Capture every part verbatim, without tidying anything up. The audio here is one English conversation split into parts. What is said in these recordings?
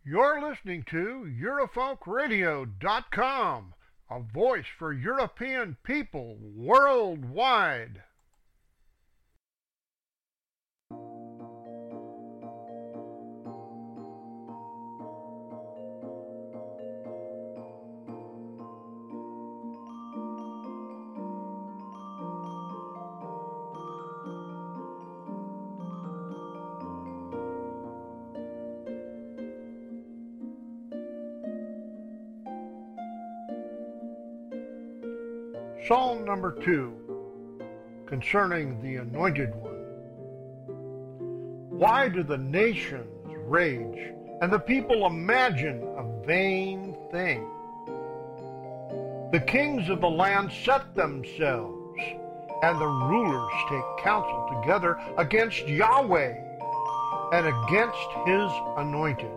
You're listening to Eurofolk Radio dot com, a voice for European people worldwide. Psalm number two, concerning the Anointed One. Why do the nations rage, and the people imagine a vain thing? The kings of the land set themselves, and the rulers take counsel together against Yahweh and against His anointed.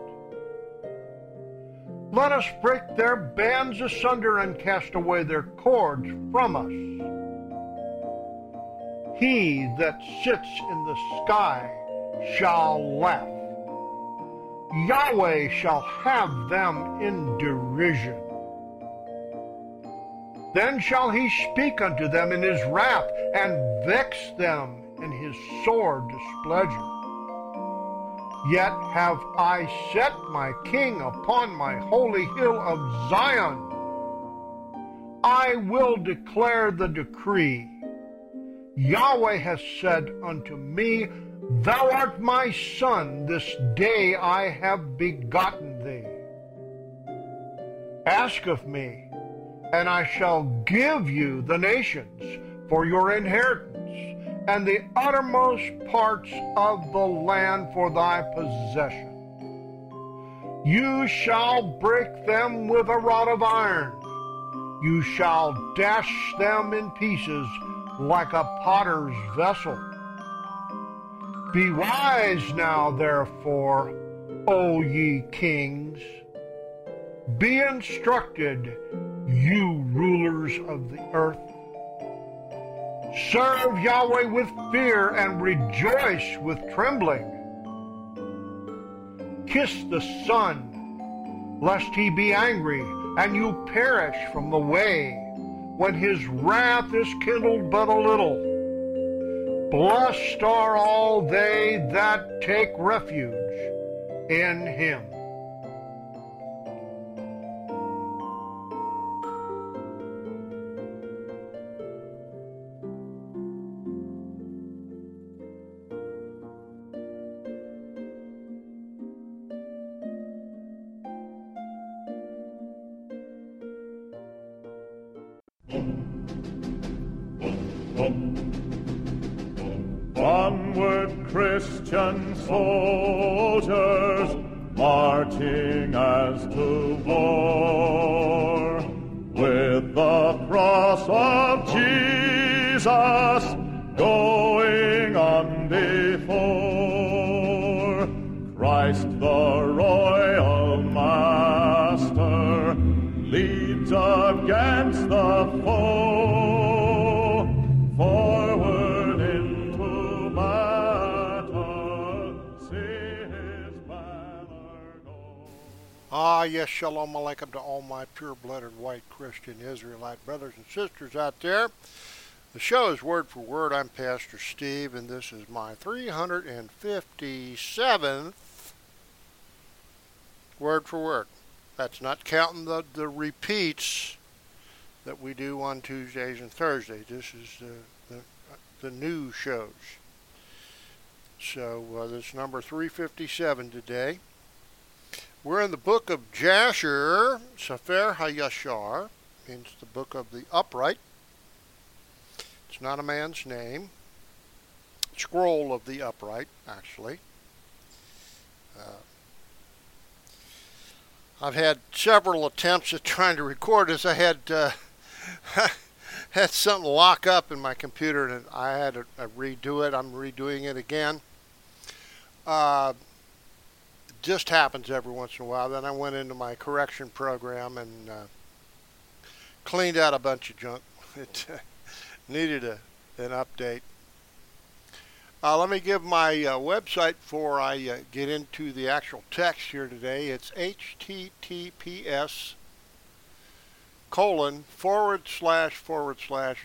Let us break their bands asunder and cast away their cords from us. He that sits in the sky shall laugh. Yahweh shall have them in derision. Then shall he speak unto them in his wrath, and vex them in his sore displeasure. Yet have I set my king upon my holy hill of Zion. I will declare the decree. Yahweh has said unto me, Thou art my son, this day I have begotten thee. Ask of me, and I shall give you the nations for your inheritance, and the uttermost parts of the land for thy possession. You shall break them with a rod of iron. You shall dash them in pieces like a potter's vessel. Be wise now, therefore, O ye kings. Be instructed, you rulers of the earth. Serve Yahweh with fear and rejoice with trembling. Kiss the Son, lest he be angry, and you perish from the way, when his wrath is kindled but a little. Blessed are all they that take refuge in him. Onward, Christian soldiers, marching as to war, with the cross of Jesus going on before. Christ the royal master leads against the foe. Forward into battle, see his banner go. Ah, yes, shalom alaikum to all my pure-blooded white Christian Israelite brothers and sisters out there. The show is Word for Word. I'm Pastor Steve, and this is my three hundred fifty-seventh Word for Word. That's not counting the, the repeats that we do on Tuesdays and Thursdays. This is the, the, the new shows. So uh, this is number three fifty-seven today. We're in the book of Jasher, Sefer HaYashar, means the book of the upright. It's not a man's name. Scroll of the upright, actually. Uh, I've had several attempts at trying to record this. I had uh, had something lock up in my computer, and I had to uh, redo it. I'm redoing it again. Uh, it just happens every once in a while. Then I went into my correction program and uh, cleaned out a bunch of junk. It uh, needed a, an update. Uh, let me give my uh, website before I uh, get into the actual text here today. It's H T T P S colon forward slash forward slash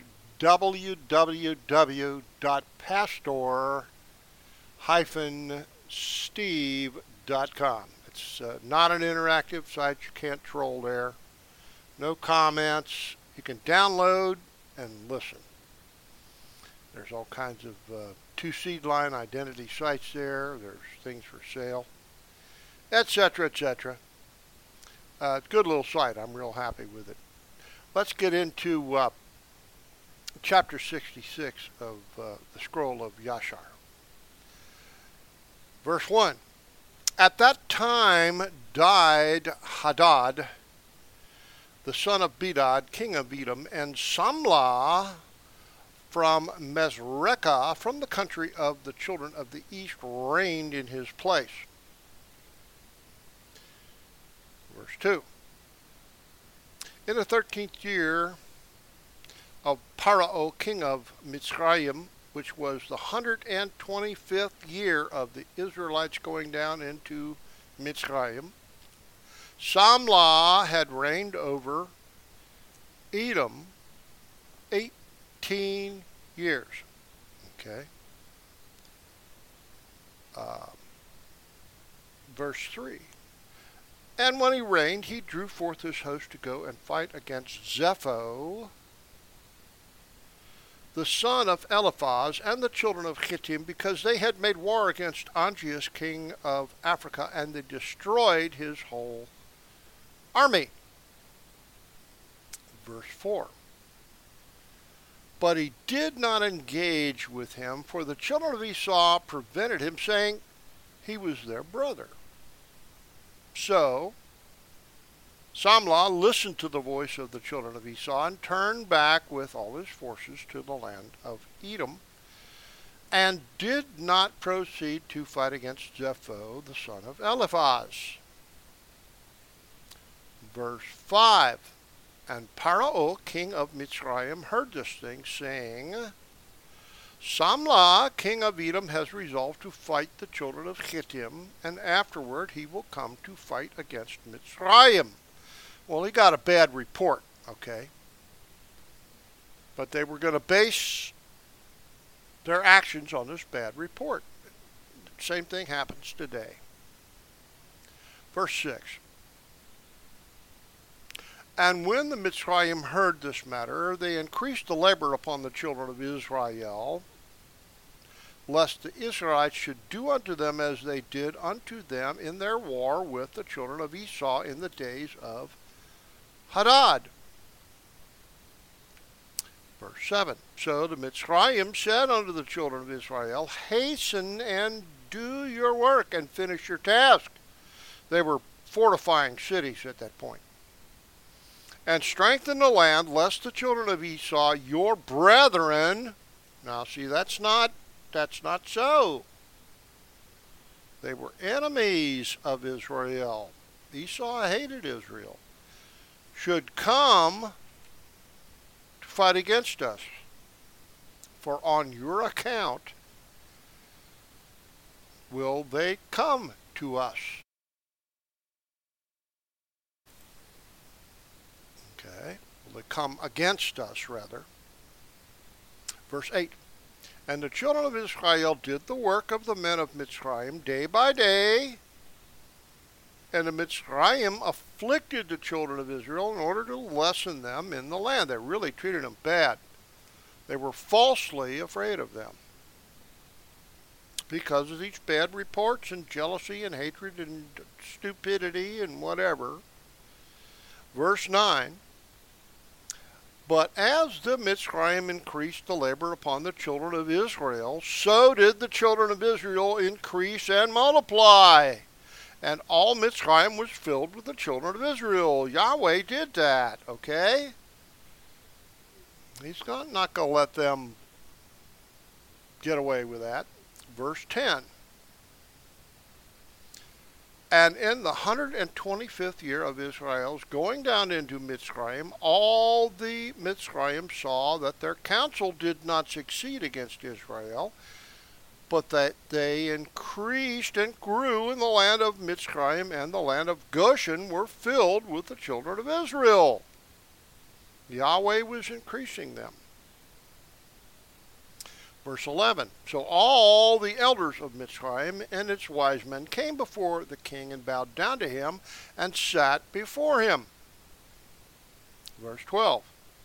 www dot pastor hyphen steve dot com. It's uh, not an interactive site. You can't troll there. No comments. You can download and listen. There's all kinds of uh, two-seed line identity sites there. There's things for sale, et cetera, et cetera. Uh, good little site. I'm real happy with it. Let's get into uh, chapter sixty-six of uh, the scroll of Yashar. Verse one. At that time died Hadad, the son of Bedad, king of Edom, and Samlah from Mesrekah, from the country of the children of the east, reigned in his place. Verse two. In the thirteenth year of Paro, king of Mitzrayim, which was the one hundred twenty-fifth year of the Israelites going down into Mitzrayim, Samlah had reigned over Edom eighteen years. Okay. Uh, verse three. And when he reigned, he drew forth his host to go and fight against Zepho, the son of Eliphaz, and the children of Chittim, because they had made war against Angeas, king of Africa, and they destroyed his whole army. Verse four. But he did not engage with him, for the children of Esau prevented him, saying he was their brother. So Samlah listened to the voice of the children of Esau and turned back with all his forces to the land of Edom, and did not proceed to fight against Zepho, the son of Eliphaz. Verse five. And Paro, king of Mitzrayim, heard this thing, saying, Samlah, king of Edom, has resolved to fight the children of Chittim, and afterward he will come to fight against Mitzrayim. Well, he got a bad report, okay? But they were going to base their actions on this bad report. Same thing happens today. Verse six. And when the Mitzrayim heard this matter, they increased the labor upon the children of Israel, lest the Israelites should do unto them as they did unto them in their war with the children of Esau in the days of Hadad. Verse seven. So the Mitzrayim said unto the children of Israel, Hasten and do your work and finish your task. They were fortifying cities at that point. And strengthen the land, lest the children of Esau, your brethren, now see, that's not, that's not so. They were enemies of Israel. Esau hated Israel. Should come to fight against us. For on your account will they come to us. Okay, will they come against us, rather. Verse eight. And the children of Israel did the work of the men of Mitzrayim day by day, and the Mitzrayim afflicted the children of Israel in order to lessen them in the land. They really treated them bad. They were falsely afraid of them because of these bad reports and jealousy and hatred and stupidity and whatever. Verse nine. But as the Mitzrayim increased the labor upon the children of Israel, so did the children of Israel increase and multiply. And all Mitzrayim was filled with the children of Israel. Yahweh did that, okay? He's not, not going to let them get away with that. Verse ten. And in the one hundred twenty-fifth year of Israel's going down into Mitzrayim, all the Mitzrayim saw that their counsel did not succeed against Israel, but that they increased and grew in the land of Mitzrayim, and the land of Goshen were filled with the children of Israel. Yahweh was increasing them. Verse eleven, so all the elders of Mitzrayim and its wise men came before the king and bowed down to him and sat before him. Verse twelve,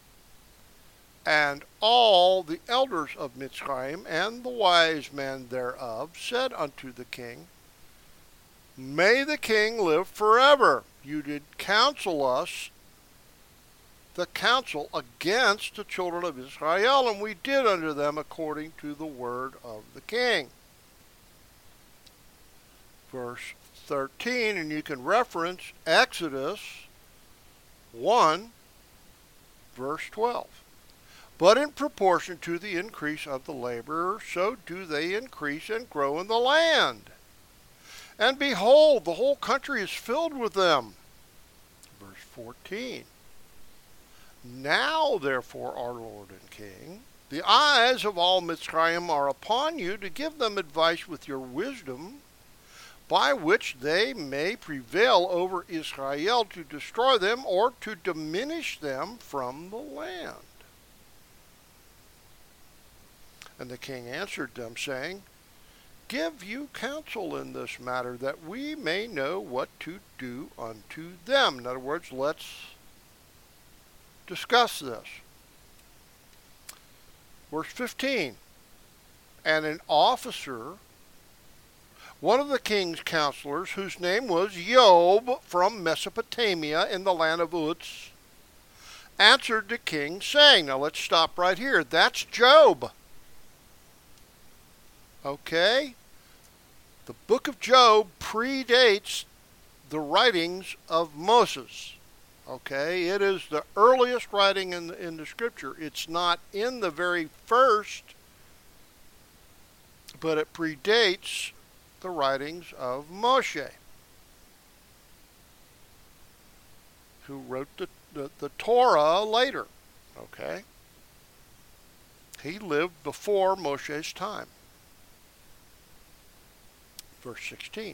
and all the elders of Mitzrayim and the wise men thereof said unto the king, may the king live forever. You did counsel us the counsel against the children of Israel, and we did unto them according to the word of the king. Verse thirteen, and you can reference Exodus one, verse twelve. But in proportion to the increase of the laborer, so do they increase and grow in the land. And behold, the whole country is filled with them. Verse fourteen. Now, therefore, our Lord and King, the eyes of all Mitzrayim are upon you to give them advice with your wisdom, by which they may prevail over Israel to destroy them or to diminish them from the land. And the king answered them, saying, give you counsel in this matter, that we may know what to do unto them. In other words, let's discuss this. Verse fifteen, and an officer, one of the king's counselors, whose name was Job, from Mesopotamia in the land of Uz, answered the king, saying, now let's stop right here. That's Job. Okay? The book of Job predates the writings of Moses. Okay? It is the earliest writing in the, in the scripture. It's not in the very first, but it predates the writings of Moshe, who wrote the, the, the Torah later. Okay? He lived before Moshe's time. Verse sixteen.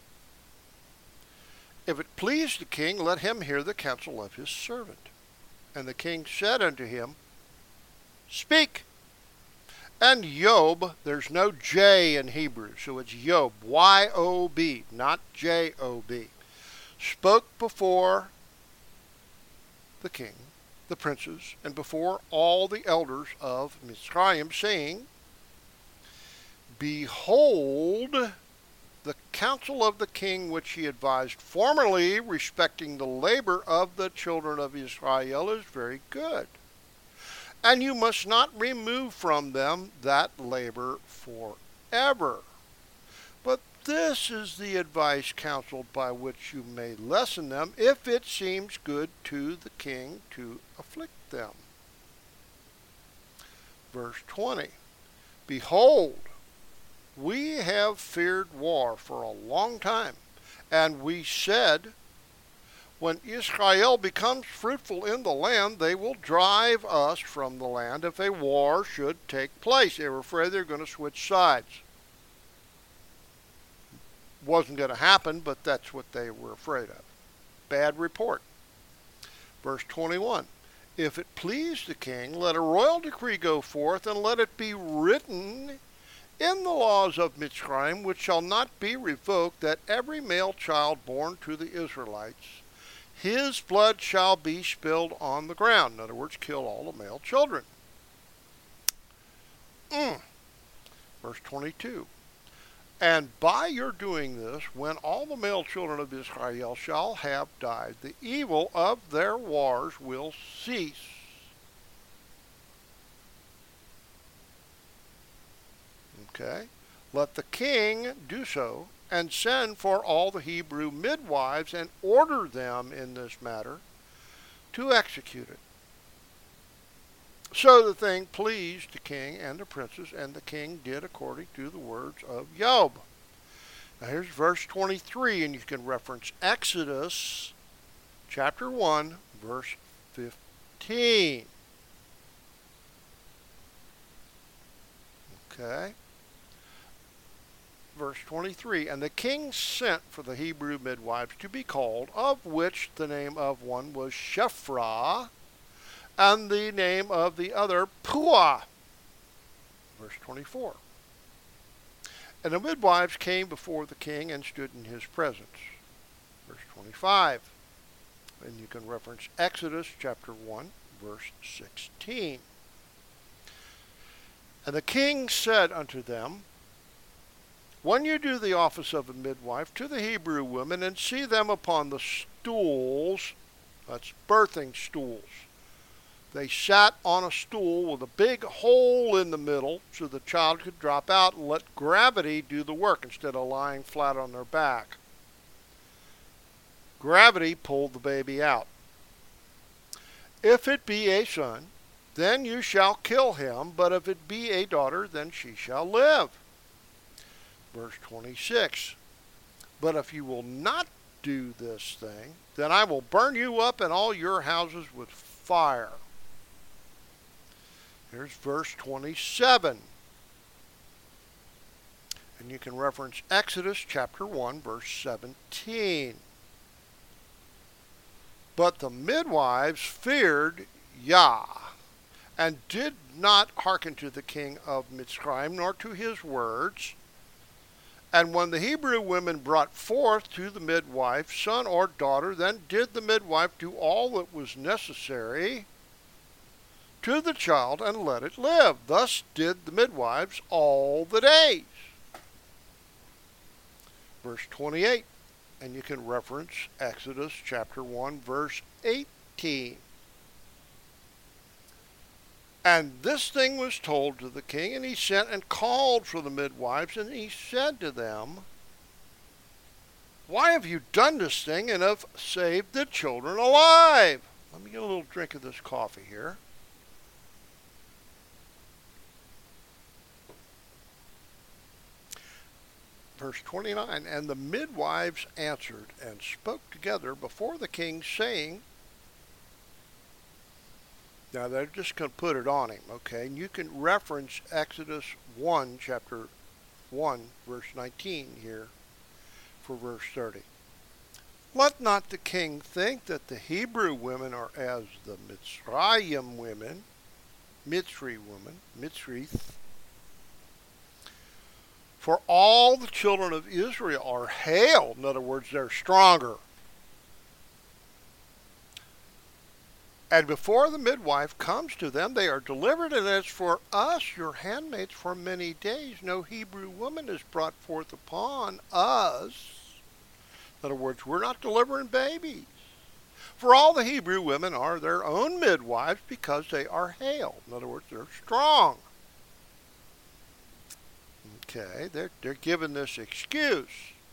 If it please the king, let him hear the counsel of his servant. And the king said unto him, speak. And Job, there's no J in Hebrew, so it's Job, Y O B, not J O B, spoke before the king, the princes, and before all the elders of Mitzrayim, saying, behold, the counsel of the king which he advised formerly respecting the labor of the children of Israel is very good. And you must not remove from them that labor forever. But this is the advice counseled by which you may lessen them, if it seems good to the king to afflict them. Verse twenty. Behold, we have feared war for a long time, and we said, when Israel becomes fruitful in the land, they will drive us from the land if a war should take place. They were afraid they were going to switch sides. Wasn't going to happen, but that's what they were afraid of. Bad report. Verse twenty-one. If it please the king, let a royal decree go forth, and let it be written in the laws of Mitzrayim, which shall not be revoked, that every male child born to the Israelites, his blood shall be spilled on the ground. In other words, kill all the male children. Mm. Verse twenty-two. And by your doing this, when all the male children of Israel shall have died, the evil of their wars will cease. Okay? Let the king do so, and send for all the Hebrew midwives, and order them in this matter to execute it. So the thing pleased the king and the princes, and the king did according to the words of Job. Now here's verse twenty-three, and you can reference Exodus chapter one, verse fifteen. Okay? verse twenty-three, and the king sent for the Hebrew midwives to be called, of which the name of one was Shiphrah, and the name of the other Puah. Verse twenty-four. And the midwives came before the king and stood in his presence. Verse twenty-five. And you can reference Exodus chapter one, verse sixteen. And the king said unto them, when you do the office of a midwife to the Hebrew women, and see them upon the stools, that's birthing stools. They sat on a stool with a big hole in the middle so the child could drop out and let gravity do the work instead of lying flat on their back. Gravity pulled the baby out. If it be a son, then you shall kill him, but if it be a daughter, then she shall live. Verse twenty-six. But if you will not do this thing, then I will burn you up and all your houses with fire. Here's verse twenty-seven. And you can reference Exodus chapter one, verse seventeen. But the midwives feared Yah, and did not hearken to the king of Mitzrayim, nor to his words. And when the Hebrew women brought forth to the midwife son or daughter, then did the midwife do all that was necessary to the child, and let it live. Thus did the midwives all the days. Verse twenty-eight, and you can reference Exodus chapter one, verse eighteen. And this thing was told to the king, and he sent and called for the midwives, and he said to them, why have you done this thing and have saved the children alive? Let me get a little drink of this coffee here. Verse twenty-nine, and the midwives answered and spoke together before the king, saying, now they're just going to put it on him, okay? And you can reference Exodus one, chapter one, verse nineteen here for verse thirty. Let not the king think that the Hebrew women are as the Mitzrayim women, Mitzri women, Mitzrith. For all the children of Israel are hale. In other words, they're stronger. And before the midwife comes to them, they are delivered. And as for us, your handmaids, for many days, no Hebrew woman is brought forth upon us. In other words, we're not delivering babies. For all the Hebrew women are their own midwives because they are hale. In other words, they're strong. Okay, they're, they're given this excuse.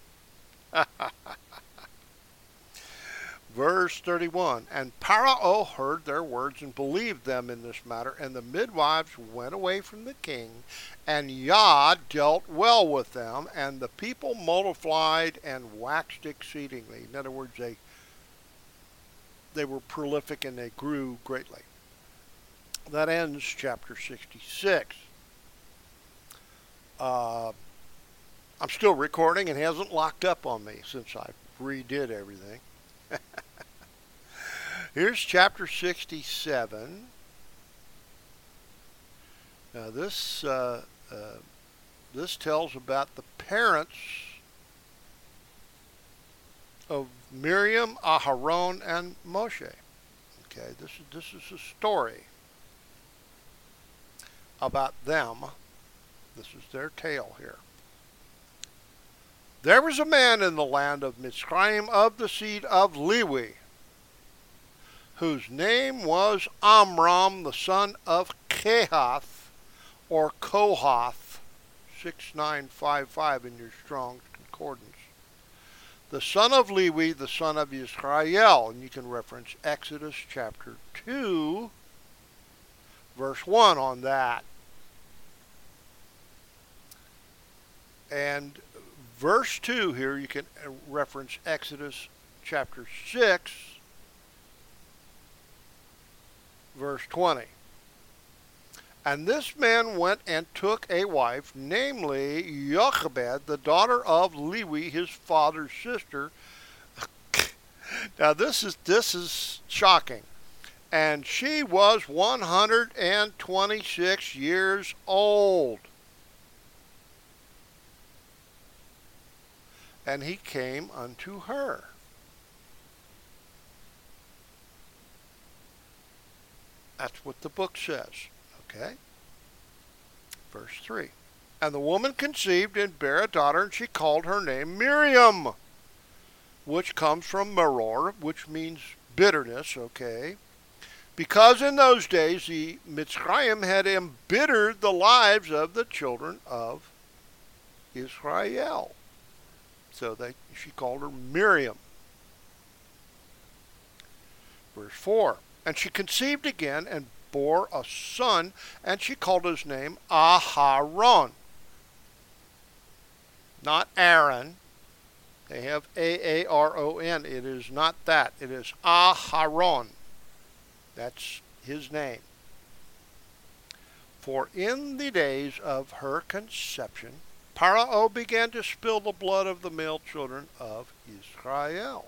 Verse thirty-one, and Pharaoh heard their words and believed them in this matter, and the midwives went away from the king, and Yah dealt well with them, and the people multiplied and waxed exceedingly. In other words, they, they were prolific and they grew greatly. That ends chapter sixty-six. Uh, I'm still recording and it hasn't locked up on me since I redid everything. Here's chapter sixty-seven. Now this uh, uh, this tells about the parents of Miriam, Aharon, and Moshe. Okay, this is this is a story about them. This is their tale here. There was a man in the land of Mitzrayim of the seed of Lewi, whose name was Amram, the son of Kehath, or Kohath, six nine five five in your Strong's Concordance. The son of Lewi, the son of Israel, and you can reference Exodus chapter two, verse one on that. And verse two here, you can reference Exodus chapter six, verse twenty. And this man went and took a wife, namely Jochebed, the daughter of Lewi, his father's sister. Now this is this is shocking. And she was one hundred twenty-six years old. And he came unto her. That's what the book says. Okay? Verse three. And the woman conceived and bare a daughter, and she called her name Miriam, which comes from maror, which means bitterness, okay? Because in those days the Mitzrayim had embittered the lives of the children of Israel. So they, she called her Miriam. Verse four. And she conceived again and bore a son, and she called his name Aharon. Not Aaron. They have A A R O N. It is not that. It is Aharon. That's his name. For in the days of her conception, Pharaoh began to spill the blood of the male children of Israel.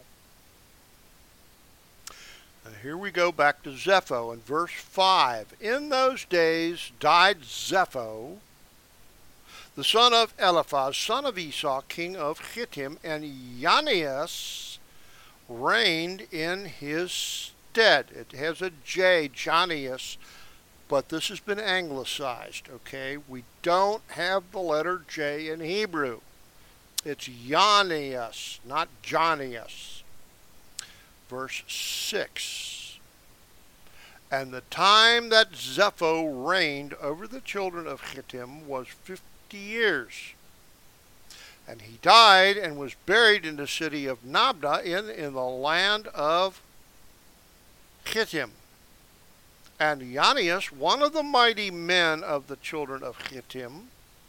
And here we go back to Zepho in verse five. In those days died Zepho, the son of Eliphaz, son of Esau, king of Chittim, and Janias reigned in his stead. It has a J, Janias, but this has been anglicized, okay? We don't have the letter J in Hebrew. It's Janias, not Janias. Verse six. And the time that Zepho reigned over the children of Chittim was fifty years. And he died and was buried in the city of Nabda in, in the land of Chittim. And Janias, one of the mighty men of the children of Chittim,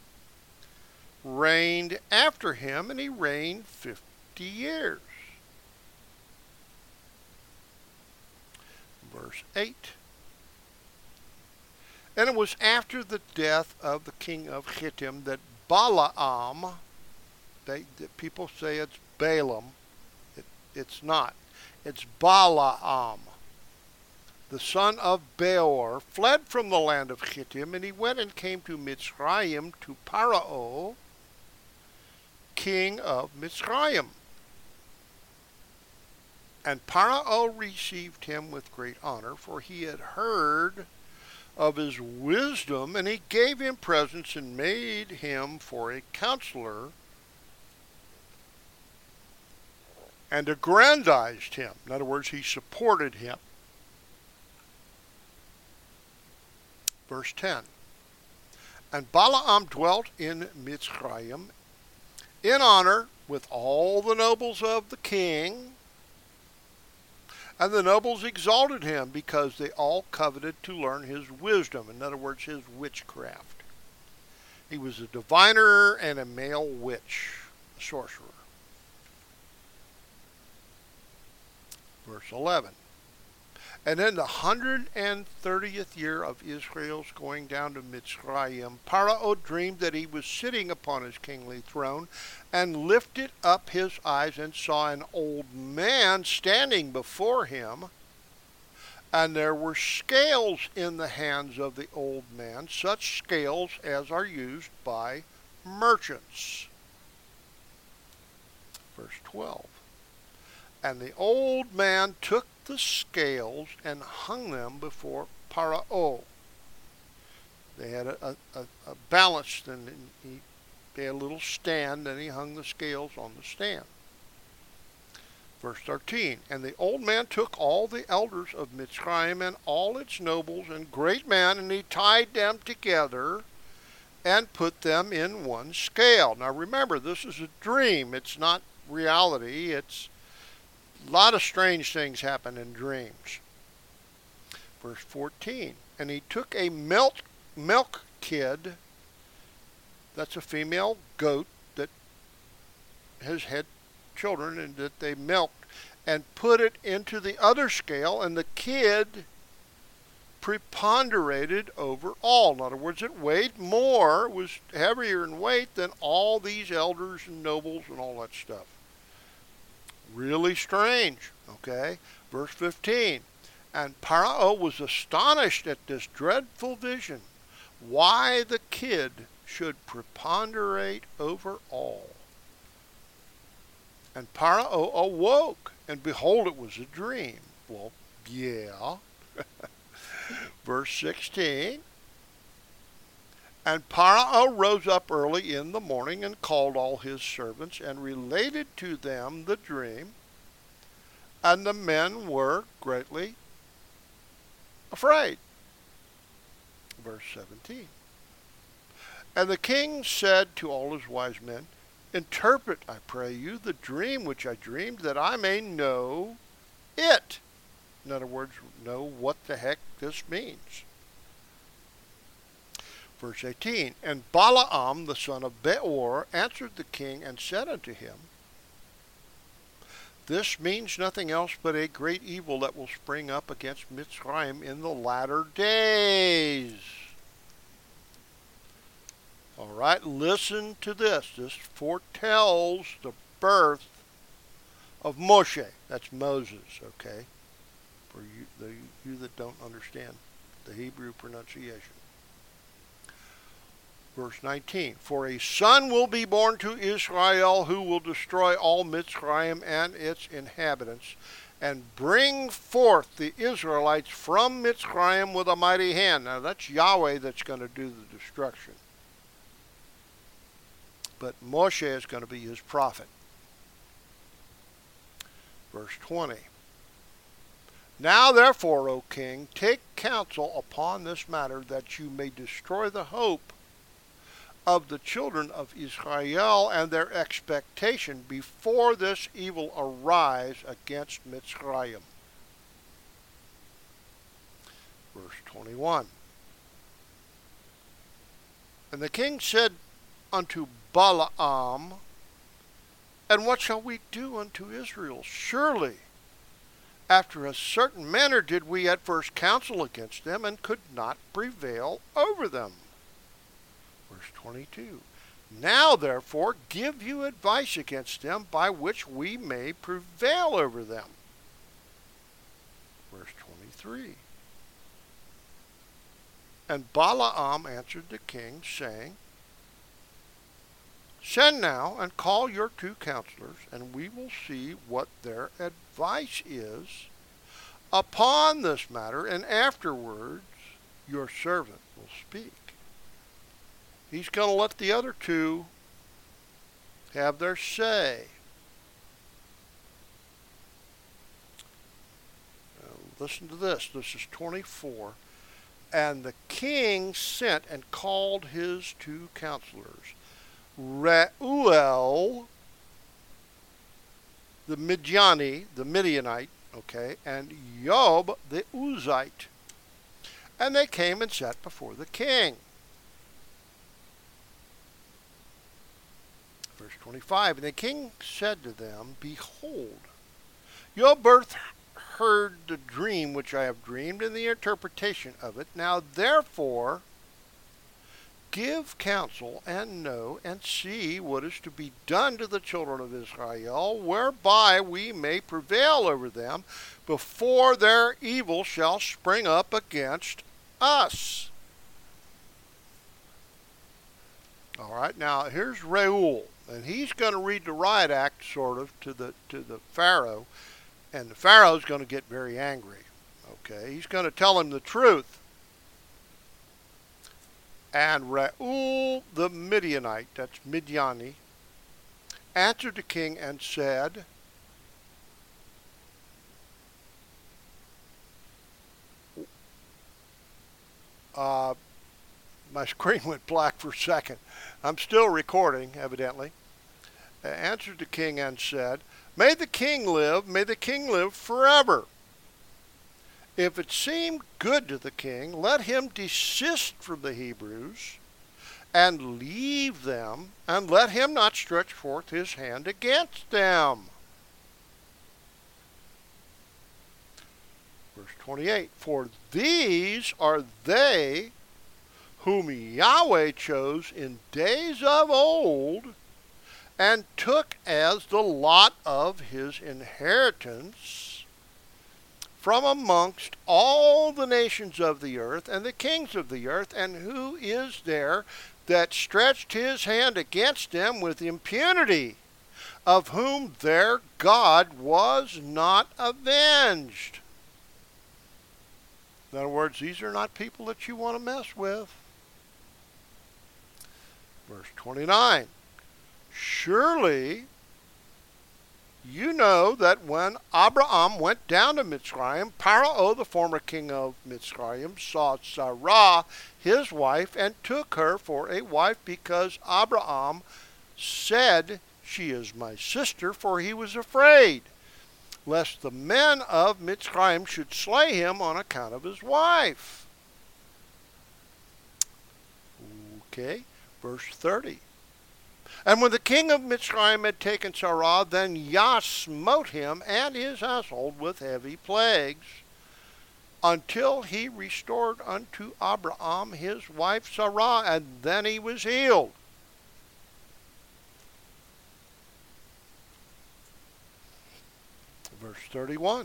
reigned after him, and he reigned fifty years. Verse eight. And it was after the death of the king of Chittim that Balaam, they, the people say it's Balaam, it, it's not, it's Balaam, the son of Beor, fled from the land of Chittim, and he went and came to Mitzrayim, to Pharaoh, king of Mitzrayim. And Pharaoh received him with great honor, for he had heard of his wisdom, and he gave him presents and made him for a counselor, and aggrandized him. In other words, he supported him. Verse ten. And Balaam dwelt in Mitzrayim in honor with all the nobles of the king, and the nobles exalted him because they all coveted to learn his wisdom. In other words, his witchcraft. He was a diviner and a male witch, a sorcerer. Verse eleven. And in the hundred and thirtieth year of Israel's going down to Mitzrayim, Pharaoh dreamed that he was sitting upon his kingly throne, and lifted up his eyes and saw an old man standing before him. And there were scales in the hands of the old man, such scales as are used by merchants. Verse twelve. And the old man took the scales and hung them before Pharaoh. They had a, a, a balance, and he, they had a little stand, and he hung the scales on the stand. Verse thirteen. And the old man took all the elders of Mitzrayim and all its nobles and great men, and he tied them together and put them in one scale. Now remember, this is a dream. It's not reality. It's a lot of strange things happen in dreams. Verse fourteen. And he took a milk, milk kid, that's a female goat that has had children and that they milked, and put it into the other scale, and the kid preponderated over all. In other words, it weighed more, was heavier in weight than all these elders and nobles and all that stuff. Really strange, okay? Verse fifteen. And Pharaoh was astonished at this dreadful vision, why the kid should preponderate over all. And Pharaoh awoke, and behold, it was a dream. Well, yeah. Verse sixteen. And Pharaoh rose up early in the morning and called all his servants and related to them the dream. And the men were greatly afraid. Verse seventeen. And the king said to all his wise men, interpret, I pray you, the dream which I dreamed, that I may know it. In other words, know what the heck this means. Verse eighteen. And Balaam, the son of Beor, answered the king and said unto him, this means nothing else but a great evil that will spring up against Mitzrayim in the latter days. All right, listen to this. This foretells the birth of Moshe. That's Moses, okay? For you, the, you that don't understand the Hebrew pronunciation. Verse nineteen. For a son will be born to Israel who will destroy all Mitzrayim and its inhabitants, and bring forth the Israelites from Mitzrayim with a mighty hand. Now that's Yahweh that's going to do the destruction. But Moshe is going to be his prophet. Verse twenty. Now therefore, O king, take counsel upon this matter, that you may destroy the hope of the children of Israel and their expectation before this evil arise against Mitzrayim. Verse twenty-one. And the king said unto Balaam, and what shall we do unto Israel? Surely, after a certain manner did we at first counsel against them, and could not prevail over them. Verse twenty-two. Now therefore give you advice against them, by which we may prevail over them. Verse twenty-three. And Balaam answered the king, saying, send now and call your two counselors, and we will see what their advice is upon this matter, and afterwards your servant will speak. He's going to let the other two have their say. Now, listen to this. This is twenty-four. And the king sent and called his two counselors, Reuel, the Midiani, the Midianite, okay, and Job, the Uzite. And they came and sat before the king. Verse twenty-five, and the king said to them, behold, you have both heard the dream which I have dreamed, and the interpretation of it. Now therefore, give counsel, and know, and see what is to be done to the children of Israel, whereby we may prevail over them, before their evil shall spring up against us. All right, now here's Reuel, and he's going to read the riot act, sort of, to the to the Pharaoh, and the Pharaoh's going to get very angry. Okay, he's going to tell him the truth. And Reuel the Midianite, that's Midiani, answered the king and said, uh, my screen went black for a second. I'm still recording, evidently. Uh, answered the king and said, may the king live, may the king live forever. If it seem good to the king, let him desist from the Hebrews, and leave them, and let him not stretch forth his hand against them. Verse twenty-eight, for these are they whom Yahweh chose in days of old, and took as the lot of his inheritance from amongst all the nations of the earth and the kings of the earth. And who is there that stretched his hand against them with impunity, of whom their God was not avenged? In other words, these are not people that you want to mess with. Verse twenty-nine, surely you know that when Abraham went down to Mitzrayim, Paro, the former king of Mitzrayim, saw Sarah, his wife, and took her for a wife, because Abraham said, she is my sister, for he was afraid, lest the men of Mitzrayim should slay him on account of his wife. Okay, verse thirty. And when the king of Mitzrayim had taken Sarah, then Yah smote him and his household with heavy plagues, until he restored unto Abraham his wife Sarah, and then he was healed. Verse thirty-one.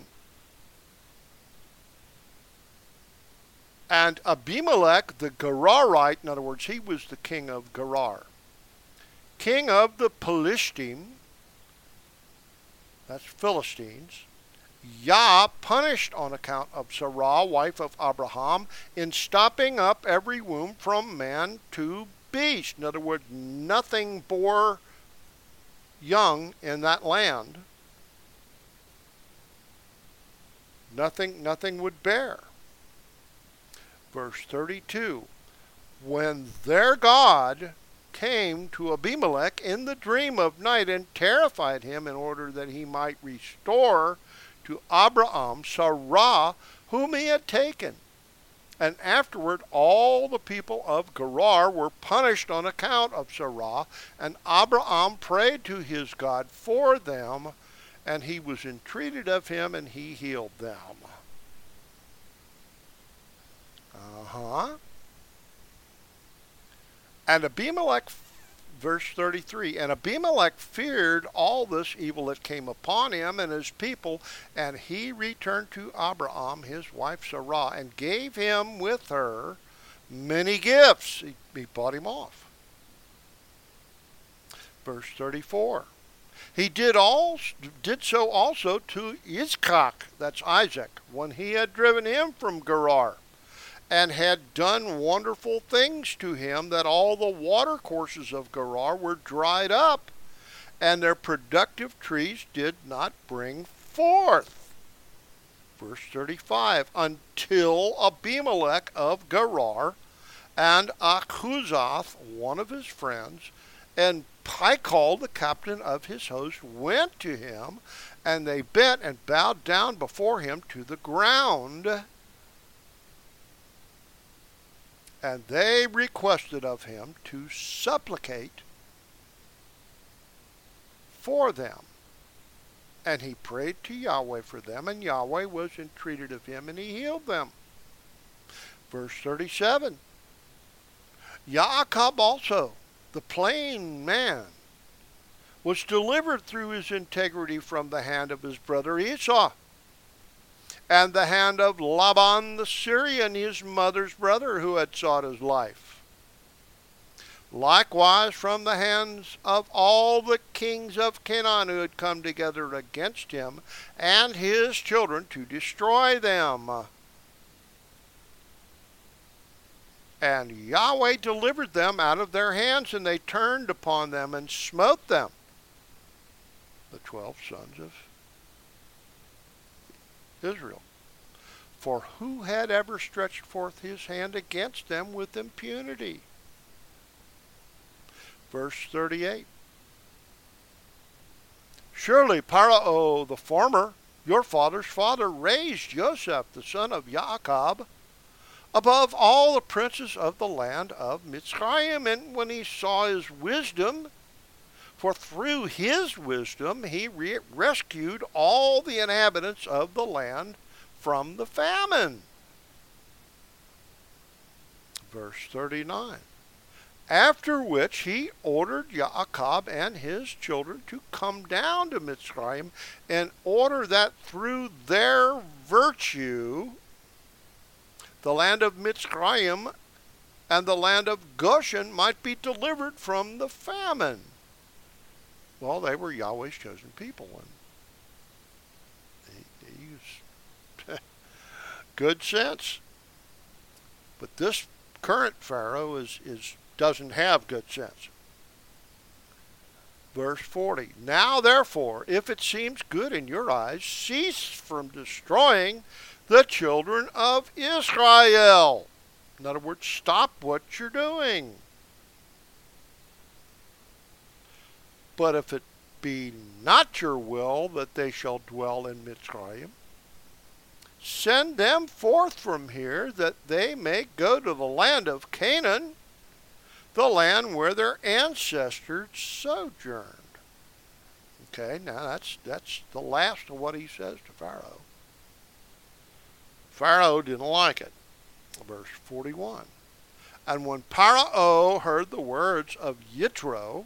And Abimelech the Gerarite, in other words, he was the king of Gerar, king of the Pelishtim, that's Philistines, Yah punished on account of Sarah, wife of Abraham, in stopping up every womb from man to beast. In other words, nothing bore young in that land. Nothing, nothing would bear. Verse thirty-two, when their God came to Abimelech in the dream of night and terrified him in order that he might restore to Abraham Sarah, whom he had taken. And afterward all the people of Gerar were punished on account of Sarah, and Abraham prayed to his God for them, and he was entreated of him, and he healed them. Uh-huh. And Abimelech, verse thirty-three, and Abimelech feared all this evil that came upon him and his people, and he returned to Abraham his wife Sarah, and gave him with her many gifts. He, he bought him off. Verse thirty-four. He did all did so also to Iscach, that's Isaac, when he had driven him from Gerar, and had done wonderful things to him, that all the watercourses of Gerar were dried up, and their productive trees did not bring forth. Verse thirty-five, until Abimelech of Gerar, and Achuzath, one of his friends, and Pichol, the captain of his host, went to him, and they bent and bowed down before him to the ground. And they requested of him to supplicate for them. And he prayed to Yahweh for them, and Yahweh was entreated of him, and he healed them. Verse thirty-seven. Yaakov also, the plain man, was delivered through his integrity from the hand of his brother Esau, and the hand of Laban the Syrian, his mother's brother, who had sought his life. Likewise from the hands of all the kings of Canaan who had come together against him and his children to destroy them. And Yahweh delivered them out of their hands, and they turned upon them and smote them, the twelve sons of Israel. For who had ever stretched forth his hand against them with impunity? Verse thirty-eight. Surely Paro, the former, your father's father, raised Joseph, the son of Jacob, above all the princes of the land of Mitzrayim, and when he saw his wisdom, for through his wisdom he re rescued all the inhabitants of the land from the famine. Verse thirty-nine. After which he ordered Yaakov and his children to come down to Mitzrayim in order that through their virtue the land of Mitzrayim and the land of Goshen might be delivered from the famine. Well, they were Yahweh's chosen people, and he, he used good sense. But this current Pharaoh is, is doesn't have good sense. Verse forty. Now therefore, if it seems good in your eyes, cease from destroying the children of Israel. In other words, stop what you're doing. But if it be not your will that they shall dwell in Mitzrayim, send them forth from here, that they may go to the land of Canaan, the land where their ancestors sojourned. Okay, now that's that's the last of what he says to Pharaoh. Pharaoh didn't like it. Verse forty-one. And when Pharaoh heard the words of Yitro,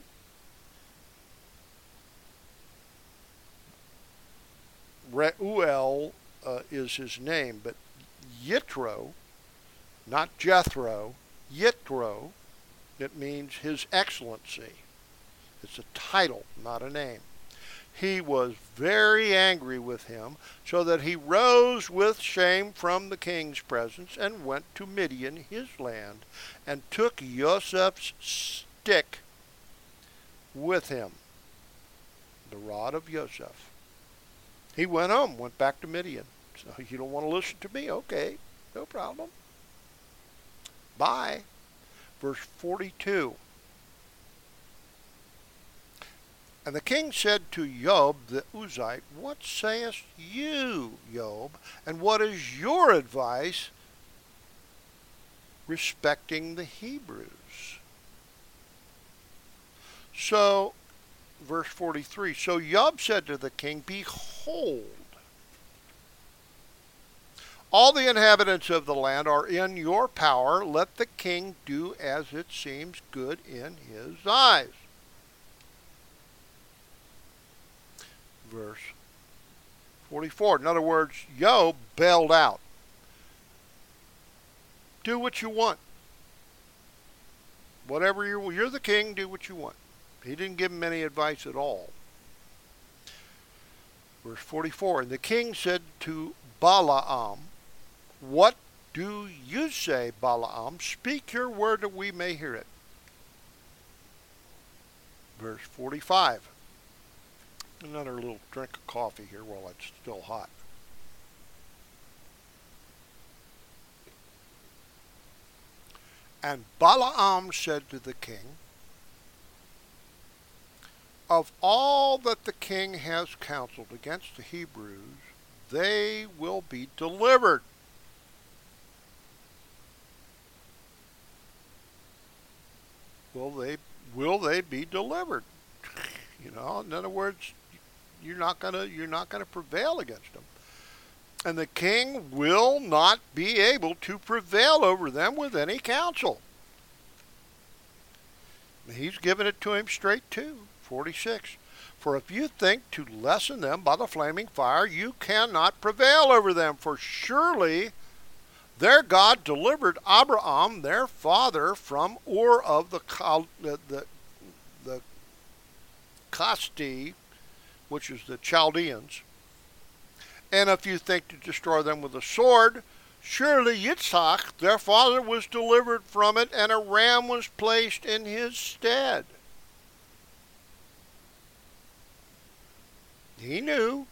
Reuel uh, is his name, but Yitro, not Jethro, Yitro, it means His Excellency. It's a title, not a name. He was very angry with him, so that he rose with shame from the king's presence and went to Midian, his land, and took Joseph's stick with him, the rod of Joseph. He went home, went back to Midian. So you don't want to listen to me? Okay, no problem. Bye. Verse forty-two. And the king said to Job the Uzite, What sayest you, Job, and what is your advice respecting the Hebrews? So, verse forty-three, So Job said to the king, Behold, all the inhabitants of the land are in your power. Let the king do as it seems good in his eyes. Verse forty-four. In other words, Job bailed out. Do what you want. Whatever you're, you're the king, do what you want. He didn't give him any advice at all. Verse forty-four. And the king said to Balaam, What do you say, Balaam? Speak your word that we may hear it. Verse forty-five. Another little drink of coffee here while it's still hot. And Balaam said to the king, Of all that the king has counseled against the Hebrews, they will be delivered. Will they, will they be delivered? You know, in other words, you're not gonna you're not gonna prevail against them. And the king will not be able to prevail over them with any counsel. He's given it to him straight too. forty-six. For if you think to lessen them by the flaming fire, you cannot prevail over them. For surely their God delivered Abraham, their father, from Ur of the the the, the Kasti, which is the Chaldeans. And if you think to destroy them with a sword, surely Yitzhak, their father, was delivered from it, and a ram was placed in his stead. He knew.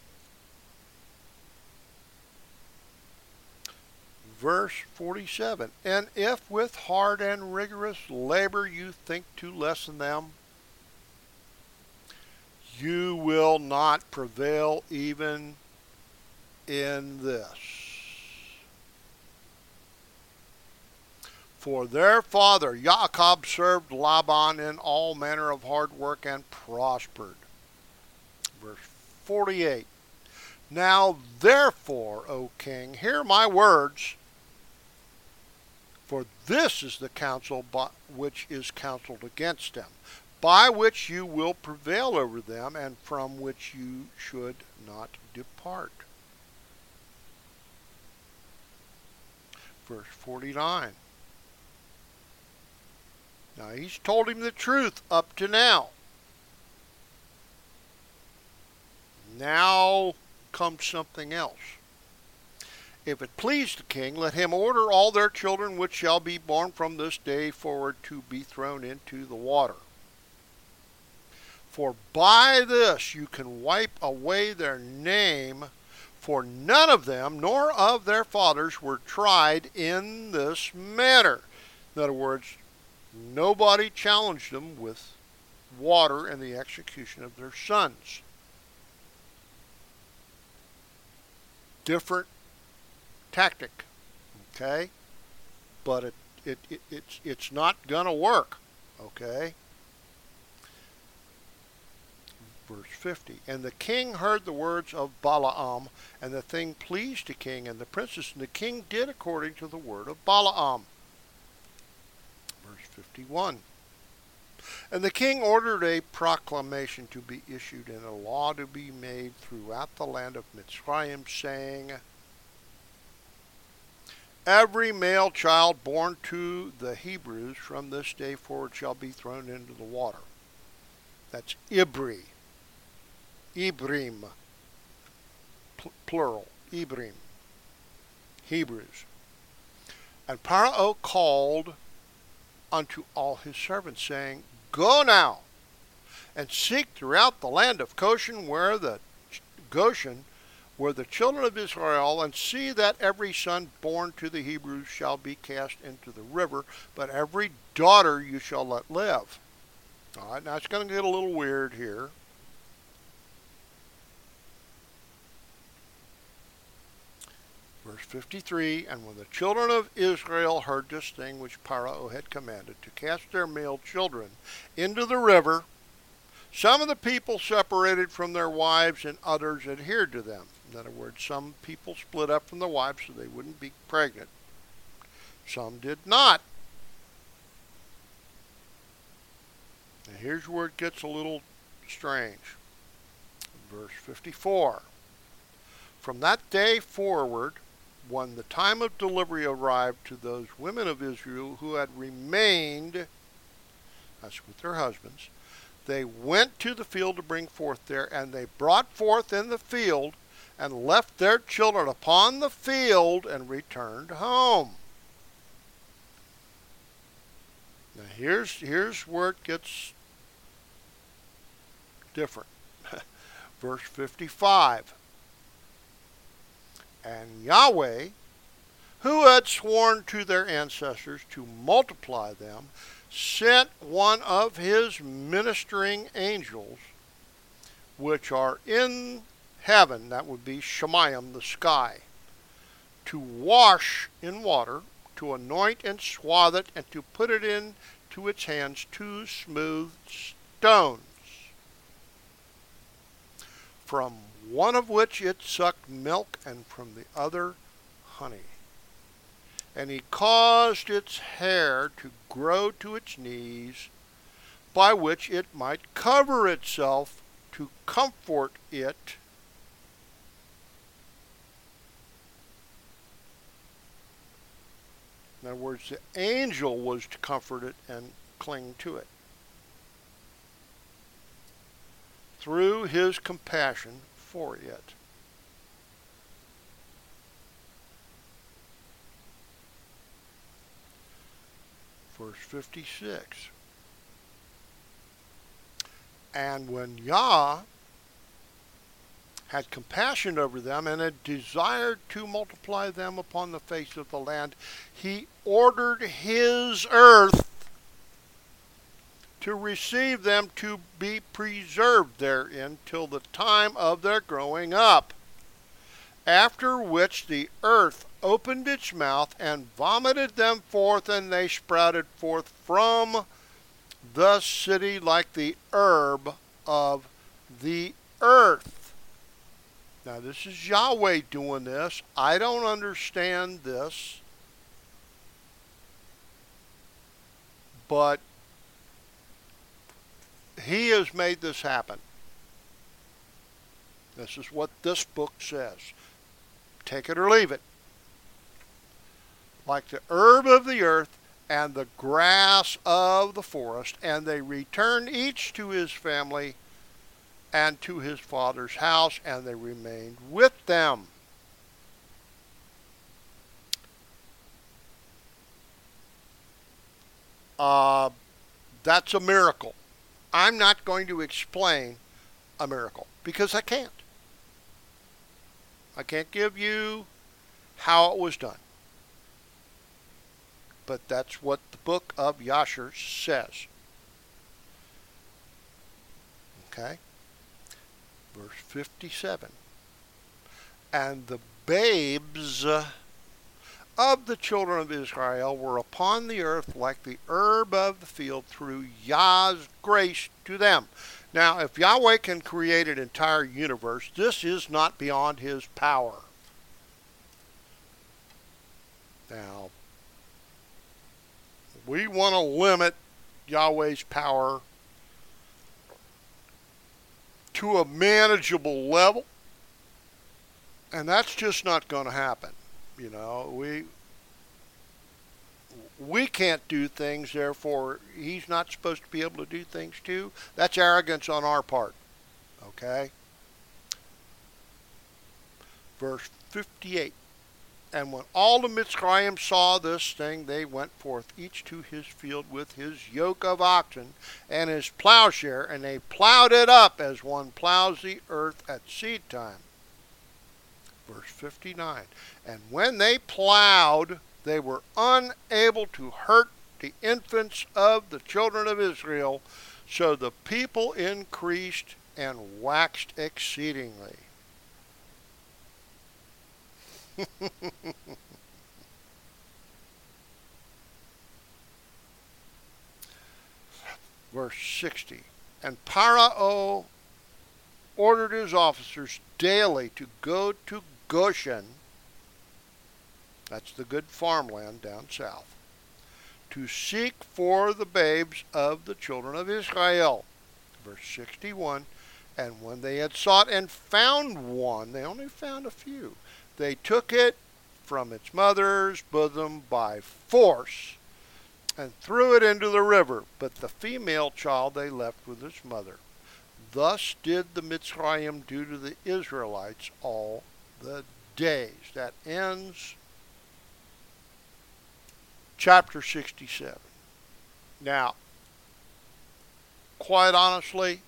Verse forty-seven. And if with hard and rigorous labor you think to lessen them, you will not prevail even in this. For their father Jacob served Laban in all manner of hard work and prospered. Verse forty-eight. Now therefore, O king, hear my words, for this is the counsel by which is counseled against them, by which you will prevail over them, and from which you should not depart. Verse forty-nine. Now he's told him the truth up to now. Now comes something else. If it please the king, let him order all their children which shall be born from this day forward to be thrown into the water. For by this you can wipe away their name, for none of them nor of their fathers were tried in this manner. In other words, nobody challenged them with water and the execution of their sons. Different tactic, okay? But it, it, it it's it's not gonna work, okay? Verse fifty. And the king heard the words of Balaam, and the thing pleased the king and the princess, and the king did according to the word of Balaam. Verse fifty-one. And the king ordered a proclamation to be issued and a law to be made throughout the land of Mitzrayim, saying, every male child born to the Hebrews from this day forward shall be thrown into the water. That's Ibri. Ibrim. Pl- plural. Ibrim. Hebrews. And Pharaoh called unto all his servants, saying, go now, and seek throughout the land of Goshen, where the Goshen, where the children of Israel, and see that every son born to the Hebrews shall be cast into the river, but every daughter you shall let live. All right, now it's going to get a little weird here. Verse fifty-three, and when the children of Israel heard this thing which Pharaoh had commanded, to cast their male children into the river, some of the people separated from their wives, and others adhered to them. In other words, some people split up from the wives so they wouldn't be pregnant. Some did not. Now here's where it gets a little strange. Verse fifty-four. From that day forward, when the time of delivery arrived to those women of Israel who had remained, that's with their husbands, they went to the field to bring forth there, and they brought forth in the field, and left their children upon the field, and returned home. Now here's, here's where it gets different. Verse fifty-five. And Yahweh, who had sworn to their ancestors to multiply them, sent one of his ministering angels, which are in heaven, that would be Shemayim, the sky, to wash in water, to anoint and swathe it, and to put it into its hands two smooth stones, from one of which it sucked milk, and from the other honey. And he caused its hair to grow to its knees, by which it might cover itself, to comfort it. In other words, the angel was to comfort it and cling to it. Through his compassion for it. Verse fifty-six. And when Yah had compassion over them, and had desired to multiply them upon the face of the land, he ordered his earth to receive them, to be preserved therein till the time of their growing up. After which the earth opened its mouth and vomited them forth, and they sprouted forth from the city like the herb of the earth. Now Now, this is Yahweh doing this. I don't understand this. But he has made this happen. This is what this book says. Take it or leave it. Like the herb of the earth and the grass of the forest, and they returned each to his family and to his father's house, and they remained with them. Uh, that's a miracle. I'm not going to explain a miracle because I can't. I can't give you how it was done. But that's what the book of Yashar says. Okay? Verse fifty-seven. And the babes of the children of Israel were upon the earth like the herb of the field through Yah's grace to them. Now, if Yahweh can create an entire universe, this is not beyond his power. Now, we want to limit Yahweh's power to a manageable level, and that's just not going to happen. You know, we we can't do things, therefore he's not supposed to be able to do things too. That's arrogance on our part. Okay? Verse fifty-eight. And when all the Mitzrayim saw this thing, they went forth each to his field with his yoke of oxen and his plowshare, and they plowed it up as one plows the earth at seed time. Verse fifty-nine. And when they plowed, they were unable to hurt the infants of the children of Israel, so the people increased and waxed exceedingly. Verse sixty. And Pharaoh ordered his officers daily to go to Goshen, that's the good farmland down south, to seek for the babes of the children of Israel. Verse sixty-one. And when they had sought and found one, they only found a few, they took it from its mother's bosom by force and threw it into the river, but the female child they left with its mother. Thus did the Mitzrayim do to the Israelites all the days. That ends chapter sixty-seven. Now, quite honestly,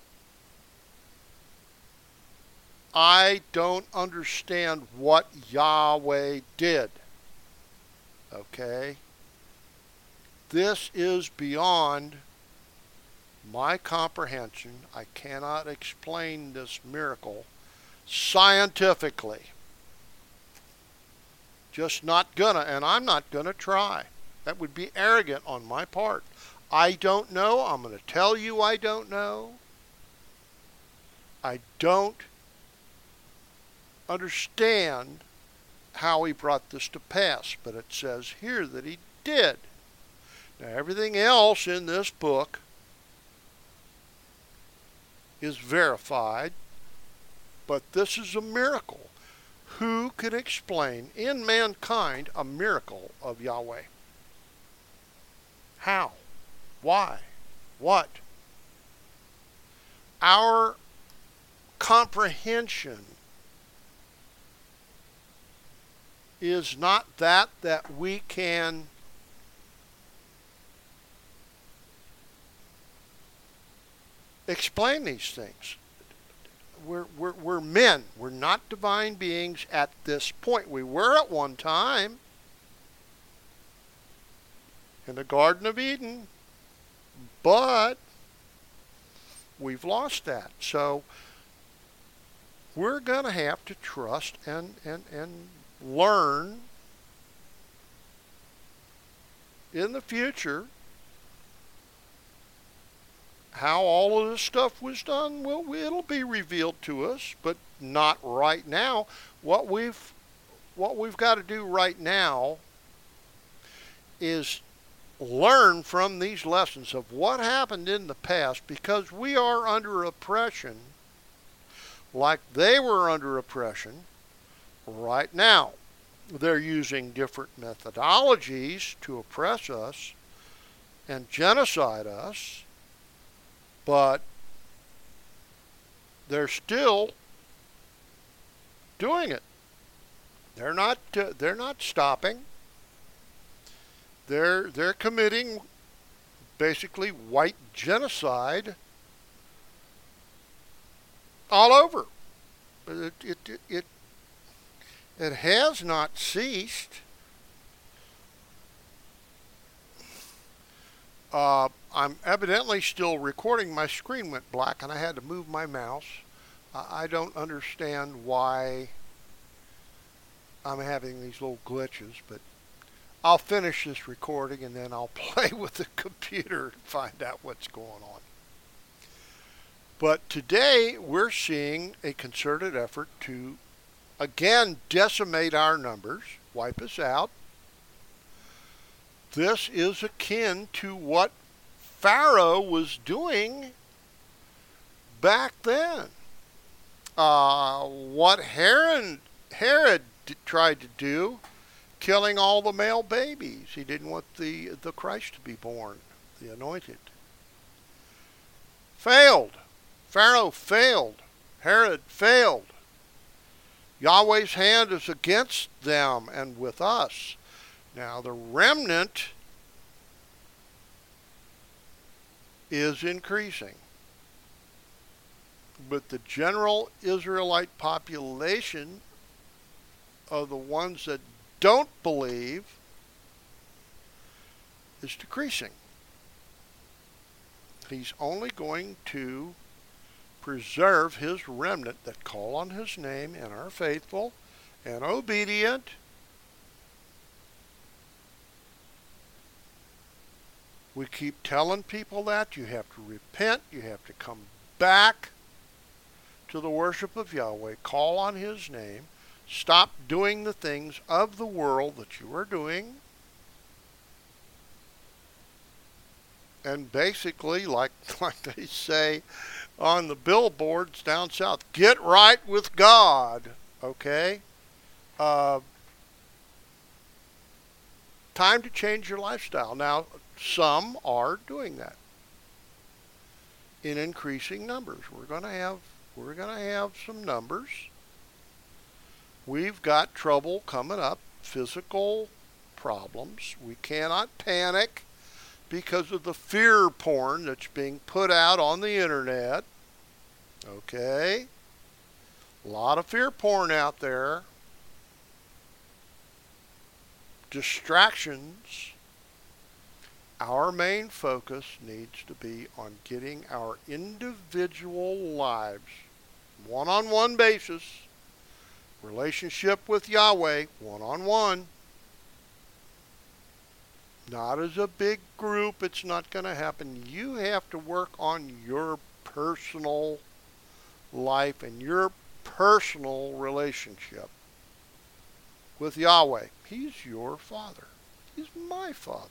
I don't understand what Yahweh did. Okay? This is beyond my comprehension. I cannot explain this miracle scientifically. Just not gonna, and I'm not gonna try. That would be arrogant on my part. I don't know. I'm gonna tell you I don't know. I don't understand how he brought this to pass, but it says here that he did. Now, everything else in this book is verified, but this is a miracle. Who can explain in mankind a miracle of Yahweh? How? Why? What? Our comprehension is not that that we can explain these things. We're, we're, we're men. We're not divine beings at this point. We were at one time in the Garden of Eden, but we've lost that. So we're going to have to trust and, and, and learn in the future how all of this stuff was done, well, it'll be revealed to us, but not right now. What we've what we've got to do right now is learn from these lessons of what happened in the past, because we are under oppression like they were under oppression right now. They're using different methodologies to oppress us and genocide us, but they're still doing it. They're not. Uh, they're not stopping. They're they're committing basically white genocide all over. It it it it, it has not ceased. Uh, I'm evidently still recording. My screen went black and I had to move my mouse. Uh, I don't understand why I'm having these little glitches, but I'll finish this recording and then I'll play with the computer and find out what's going on. But today we're seeing a concerted effort to again decimate our numbers, wipe us out. This is akin to what Pharaoh was doing back then. Uh, what Herod, Herod d- tried to do, killing all the male babies. He didn't want the, the Christ to be born, the anointed. Failed. Pharaoh failed. Herod failed. Yahweh's hand is against them and with us. Now the remnant is increasing, but the general Israelite population of the ones that don't believe is decreasing. He's only going to preserve his remnant that call on his name and are faithful and obedient. We keep telling people that you have to repent, you have to come back to the worship of Yahweh, call on his name, stop doing the things of the world that you are doing, and basically, like, like they say on the billboards down south, get right with God, okay? Uh, time to change your lifestyle. Now, some are doing that in increasing numbers. We're going to have we're going to have some numbers. We've got trouble coming up, physical problems. We cannot panic because of the fear porn that's being put out on the internet. Okay? A lot of fear porn out there. Distractions. Our main focus needs to be on getting our individual lives, one-on-one basis, relationship with Yahweh, one-on-one. Not as a big group, it's not going to happen. You have to work on your personal life and your personal relationship with Yahweh. He's your Father. He's my Father.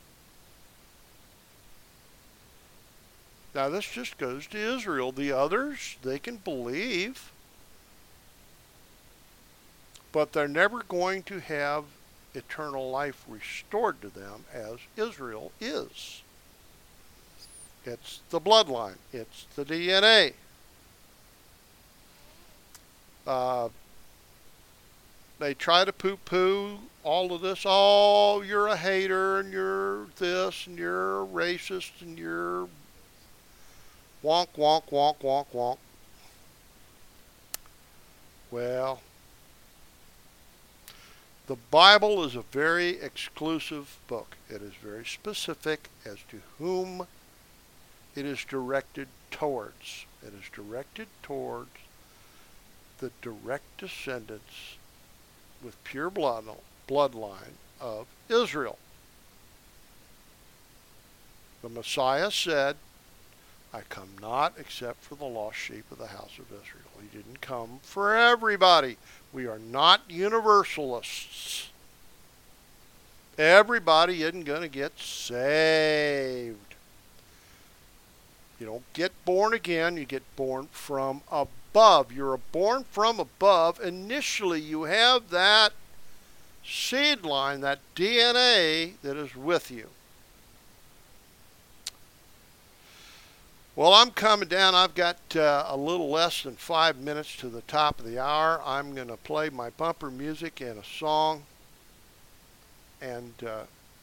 Now this just goes to Israel. The others, they can believe, but they're never going to have eternal life restored to them as Israel is. It's the bloodline. It's the D N A. Uh, they try to poo-poo all of this. Oh, you're a hater, and you're this, and you're a racist, and you're wonk, wonk, wonk, wonk, wonk. Well, the Bible is a very exclusive book. It is very specific as to whom it is directed towards. It is directed towards the direct descendants with pure blood, bloodline of Israel. The Messiah said, I come not except for the lost sheep of the house of Israel. He didn't come for everybody. We are not universalists. Everybody isn't going to get saved. You don't get born again. You get born from above. You're born from above. Initially, you have that seed line, that D N A that is with you. Well, I'm coming down. I've got uh, a little less than five minutes to the top of the hour. I'm going to play my bumper music and a song. And uh,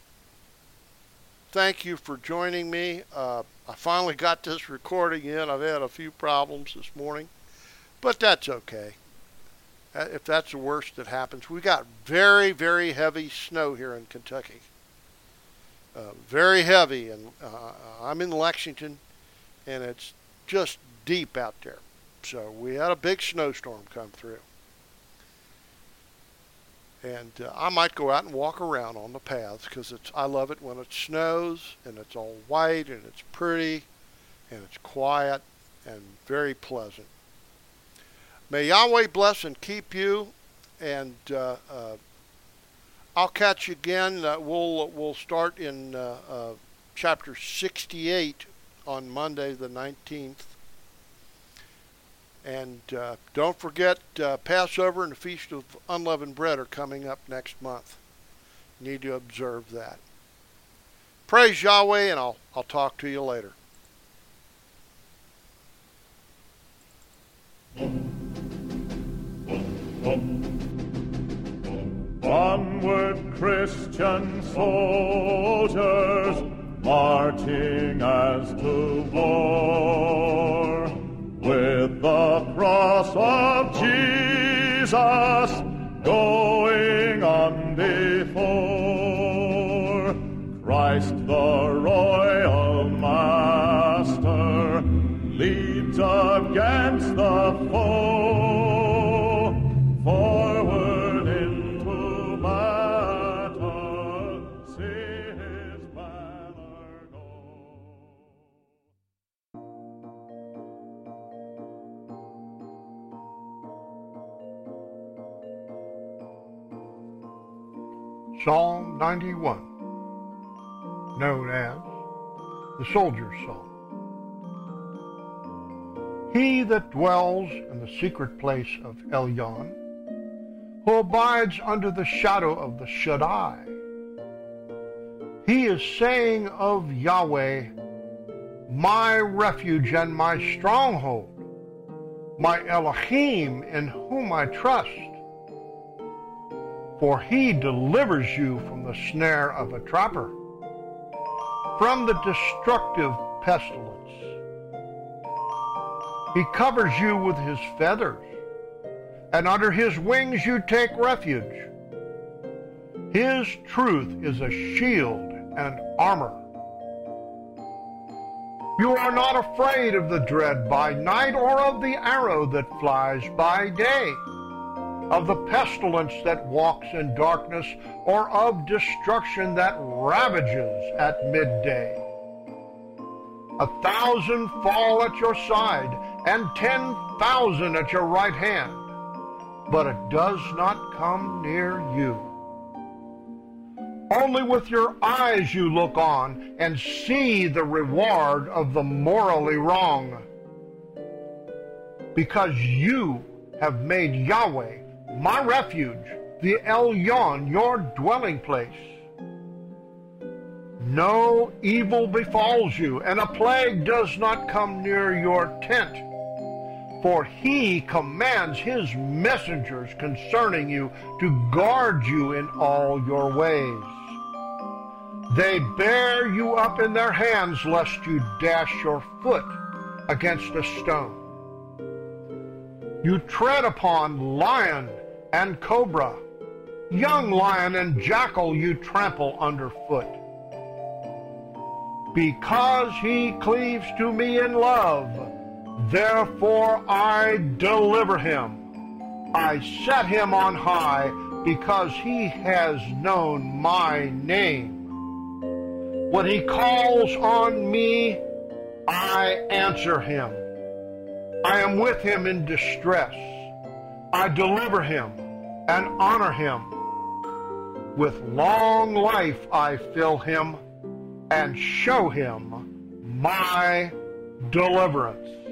thank you for joining me. Uh, I finally got this recording in. I've had a few problems this morning, but that's okay. If that's the worst that happens. We got very, very heavy snow here in Kentucky. Uh, very heavy, and uh, I'm in Lexington, and it's just deep out there. So we had a big snowstorm come through. And uh, I might go out and walk around on the paths because it's I love it when it snows and it's all white and it's pretty and it's quiet and very pleasant. May Yahweh bless and keep you, and uh, uh, I'll catch you again. Uh, we'll we'll start in uh, uh, chapter sixty-eight on Monday the nineteenth. And uh, don't forget, uh, Passover and the Feast of Unleavened Bread are coming up next month. You need to observe that. Praise Yahweh, and I'll, I'll talk to you later. Onward, Christian soldiers, marching as to war, with the cross of Jesus going on before. Christ the royal master leads against the foe, forward into battle, see his banner go. Psalm ninety-one, known as the Soldier's Psalm. He that dwells in the secret place of Elyon, who abides under the shadow of the Shaddai, he is saying of Yahweh, my refuge and my stronghold, my Elohim in whom I trust. For he delivers you from the snare of a trapper, from the destructive pestilence. He covers you with his feathers, and under his wings you take refuge. His truth is a shield and armor. You are not afraid of the dread by night, or of the arrow that flies by day, of the pestilence that walks in darkness, or of destruction that ravages at midday. A thousand fall at your side, and ten thousand at your right hand, but it does not come near you. Only with your eyes you look on and see the reward of the morally wrong, because you have made Yahweh my refuge, the Elyon, your dwelling place. No evil befalls you, and a plague does not come near your tent. For he commands his messengers concerning you to guard you in all your ways. They bear you up in their hands, lest you dash your foot against a stone. You tread upon lion and cobra, young lion and jackal you trample underfoot. Because he cleaves to me in love, therefore I deliver him. I set him on high, because he has known my name. When he calls on me, I answer him. I am with him in distress. I deliver him and honor him. With long life I fill him and show him my deliverance.